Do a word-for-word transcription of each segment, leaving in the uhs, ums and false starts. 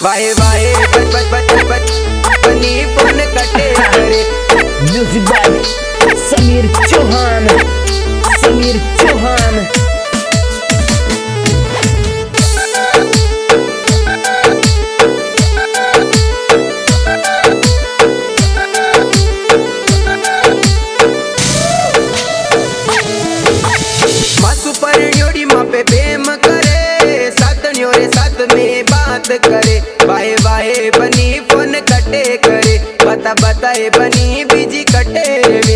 वाहे वाहे बच बच बच बच बनी फोन कटे करे। Music by Sameer Chauhan, Sameer Chauhan. मासू पर न्योड़ी माँ पे प्रेम करे, साथ न्योरे साथ में बात करे। वाहे वाहे बनी फोन कटे करे, बता बताए बनी बिजी कटे वे।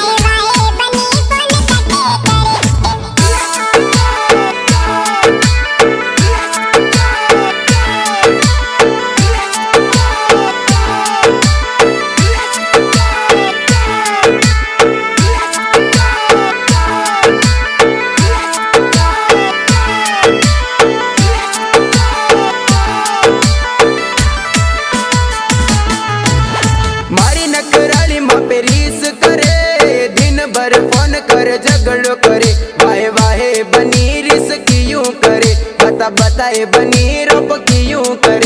मारी नकराली माँ पे रीस करे, दिन भर फोन कर झगड़ो करे। वाहे वाहे बनी रिस क्यों करे, बता बताए बनी रोप क्यों करे।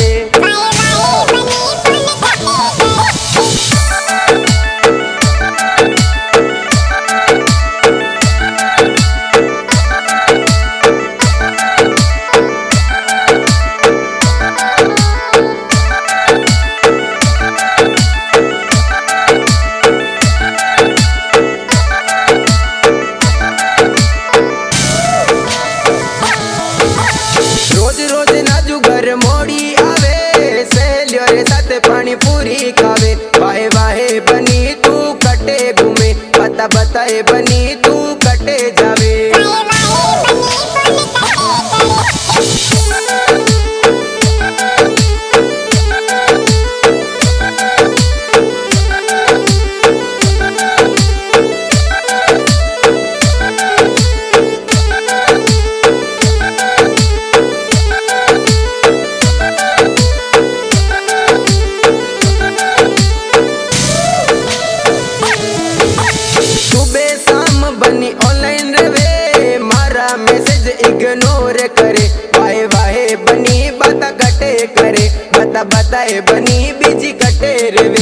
रोज रोज नाजू घर मोड़ी आवे, सहेलियों रे साथ पानी पूरी खावे। वाहे वाहे बनी तू कटे घूमे, बता बताए बनी तू कटे जावे। सुबह शाम बनी ऑनलाइन रवे, मारा मैसेज इग्नोर करे। वाहे वाहे बनी बाता कटे करे, बता बताए बनी बिजी कटे रवे।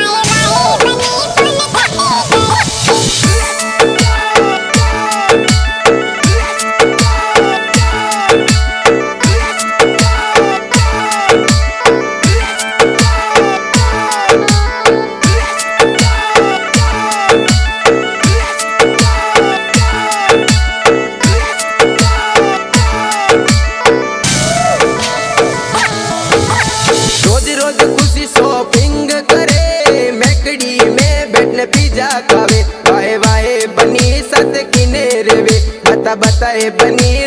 रोज रोज खुशी शॉपिंग करे, मैकडी में बैठने पिज्जा खावे। वाहे वाहे बनी साथ किने रेवे, बता बताए बनी